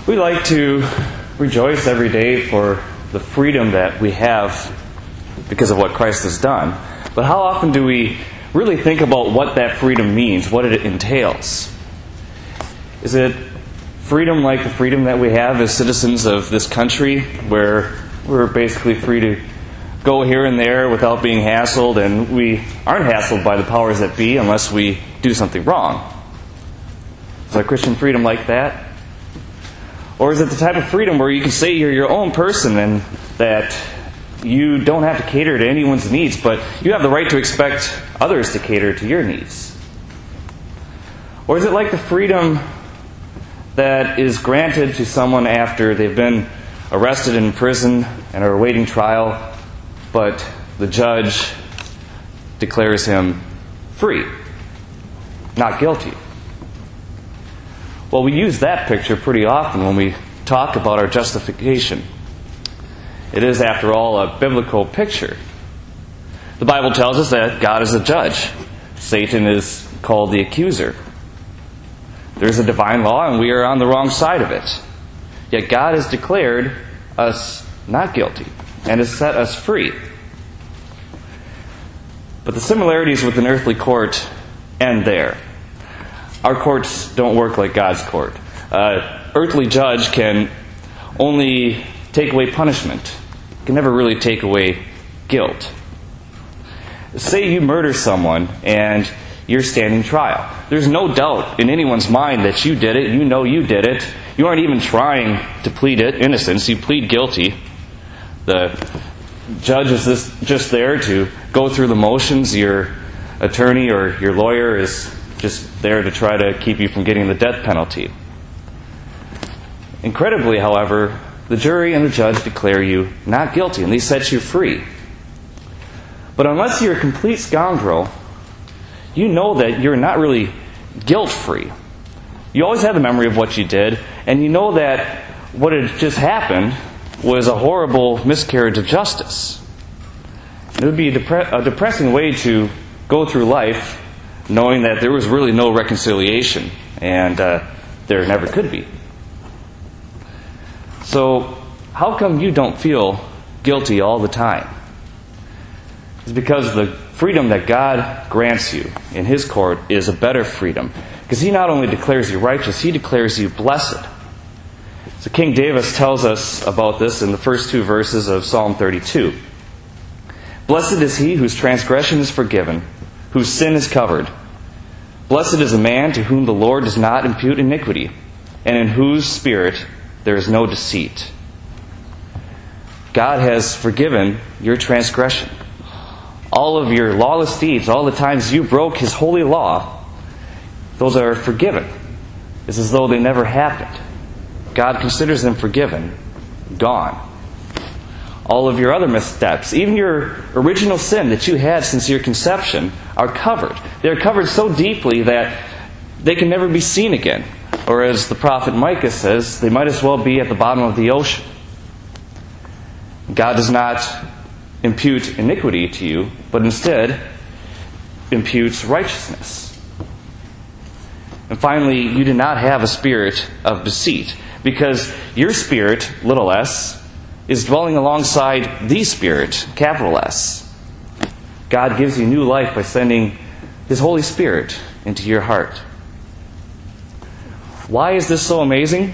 We like to rejoice every day for the freedom that we have because of what Christ has done. But how often do we really think about what that freedom means, what it entails? Is it freedom like the freedom that we have as citizens of this country, where we're basically free to go here and there without being hassled, and we aren't hassled by the powers that be unless we do something wrong? Is our Christian freedom like that? Or is it the type of freedom where you can say you're your own person and that you don't have to cater to anyone's needs, but you have the right to expect others to cater to your needs? Or is it like the freedom that is granted to someone after they've been arrested in prison and are awaiting trial, but the judge declares him free, not guilty? Well, we use that picture pretty often when we talk about our justification. It is, after all, a biblical picture. The Bible tells us that God is a judge. Satan is called the accuser. There's a divine law, and we are on the wrong side of it. Yet God has declared us not guilty and has set us free. But the similarities with an earthly court end there. Our courts don't work like God's court. Earthly judge can only take away punishment. Can never really take away guilt. Say you murder someone and you're standing trial. There's no doubt in anyone's mind that you did it. You know you did it. You aren't even trying to plead innocence. You plead guilty. The judge is just there to go through the motions. Your attorney or your lawyer is just there to try to keep you from getting the death penalty. Incredibly, however, the jury and the judge declare you not guilty, and they set you free. But unless you're a complete scoundrel, you know that you're not really guilt-free. You always have the memory of what you did, and you know that what had just happened was a horrible miscarriage of justice. It would be a depressing way to go through life knowing that there was really no reconciliation, and there never could be. So, how come you don't feel guilty all the time? It's because the freedom that God grants you in His court is a better freedom. Because He not only declares you righteous, He declares you blessed. So King David tells us about this in the first two verses of Psalm 32. Blessed is he whose transgression is forgiven, whose sin is covered. Blessed is the man to whom the Lord does not impute iniquity, and in whose spirit there is no deceit. God has forgiven your transgression. All of your lawless deeds, all the times you broke His holy law, those are forgiven. It's as though they never happened. God considers them forgiven, gone. All of your other missteps, even your original sin that you had since your conception, are covered. They're covered so deeply that they can never be seen again. Or as the prophet Micah says, they might as well be at the bottom of the ocean. God does not impute iniquity to you, but instead imputes righteousness. And finally, you do not have a spirit of deceit, because your spirit, little s, is dwelling alongside the Spirit, capital S. God gives you new life by sending His Holy Spirit into your heart. Why is this so amazing?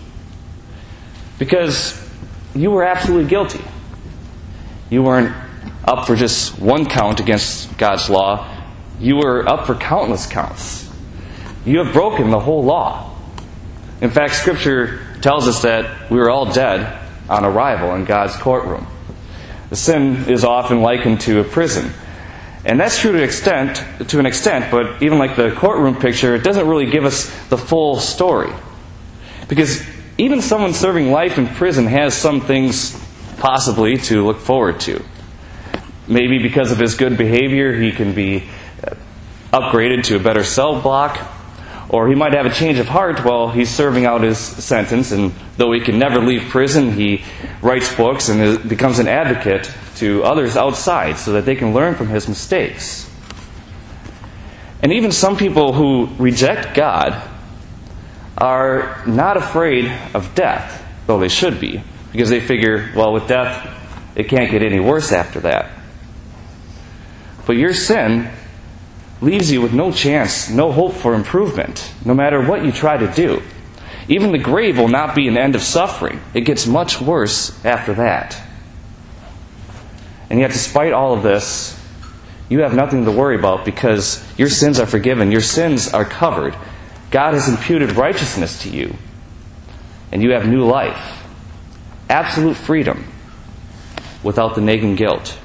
Because you were absolutely guilty. You weren't up for just one count against God's law. You were up for countless counts. You have broken the whole law. In fact, Scripture tells us that we were all dead on arrival in God's courtroom. The sin is often likened to a prison. And that's true to an extent, but even like the courtroom picture, it doesn't really give us the full story. Because even someone serving life in prison has some things possibly to look forward to. Maybe because of his good behavior, he can be upgraded to a better cell block. Or he might have a change of heart while he's serving out his sentence, and though he can never leave prison, he writes books and becomes an advocate to others outside so that they can learn from his mistakes. And even some people who reject God are not afraid of death, though they should be, because they figure, well, with death, it can't get any worse after that. But your sin leaves you with no chance, no hope for improvement, no matter what you try to do. Even the grave will not be an end of suffering. It gets much worse after that. And yet, despite all of this, you have nothing to worry about because your sins are forgiven. Your sins are covered. God has imputed righteousness to you. And you have new life. Absolute freedom without the nagging guilt.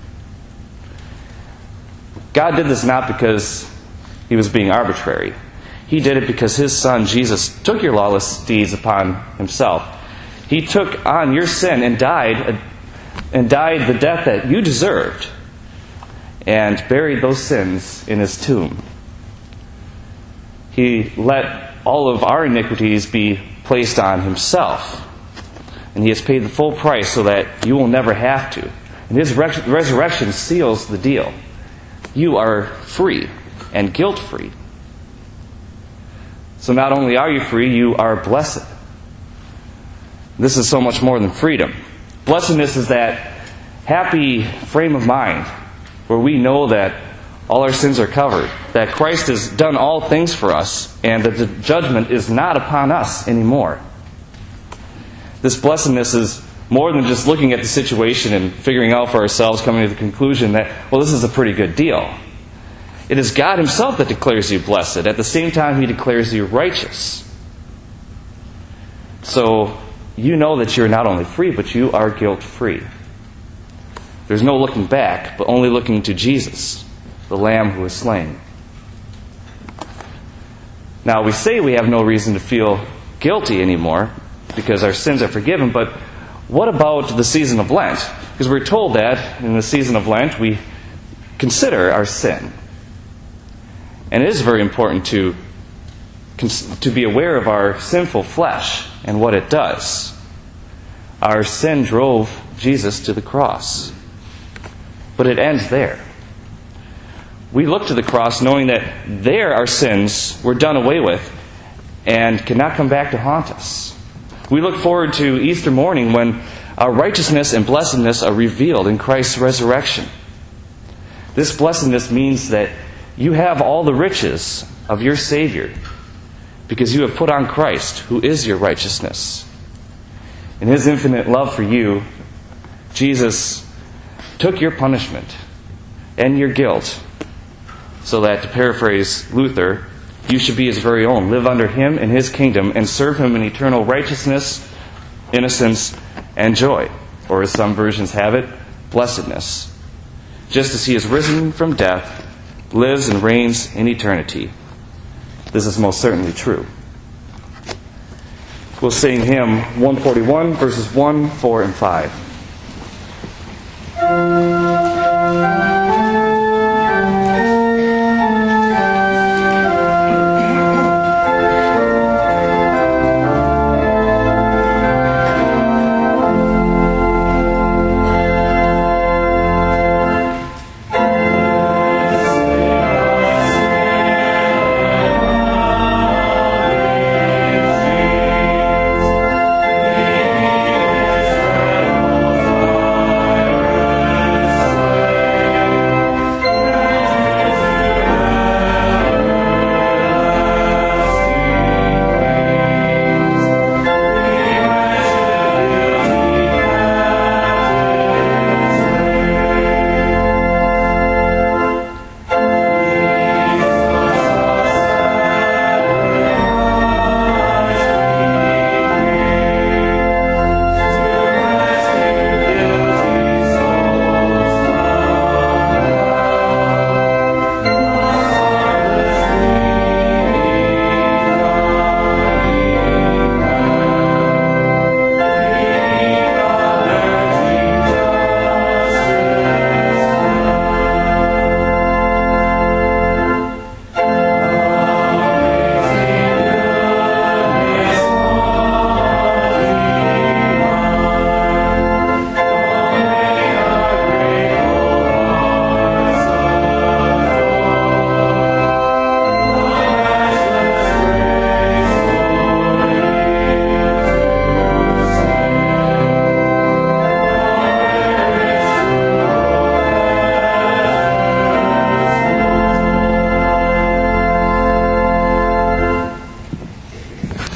God did this not because He was being arbitrary. He did it because His Son, Jesus, took your lawless deeds upon Himself. He took on your sin and died the death that you deserved, and buried those sins in His tomb. He let all of our iniquities be placed on Himself, and He has paid the full price so that you will never have to. And His resurrection seals the deal. You are free and guilt-free. So not only are you free, you are blessed. This is so much more than freedom. Blessedness is that happy frame of mind where we know that all our sins are covered, that Christ has done all things for us, and that the judgment is not upon us anymore. This blessedness is more than just looking at the situation and figuring out for ourselves, coming to the conclusion that, well, this is a pretty good deal. It is God Himself that declares you blessed. At the same time, He declares you righteous. So, you know that you're not only free, but you are guilt-free. There's no looking back, but only looking to Jesus, the Lamb who was slain. Now, we say we have no reason to feel guilty anymore because our sins are forgiven, but what about the season of Lent? Because we're told that in the season of Lent we consider our sin. And it is very important to be aware of our sinful flesh and what it does. Our sin drove Jesus to the cross. But it ends there. We look to the cross knowing that there our sins were done away with and cannot come back to haunt us. We look forward to Easter morning when our righteousness and blessedness are revealed in Christ's resurrection. This blessedness means that you have all the riches of your Savior because you have put on Christ, who is your righteousness. In His infinite love for you, Jesus took your punishment and your guilt so that, to paraphrase Luther, you should be His very own. Live under Him in His kingdom and serve Him in eternal righteousness, innocence, and joy. Or as some versions have it, blessedness. Just as He is risen from death, lives and reigns in eternity. This is most certainly true. We'll sing hymn 141, verses 1, 4, and 5.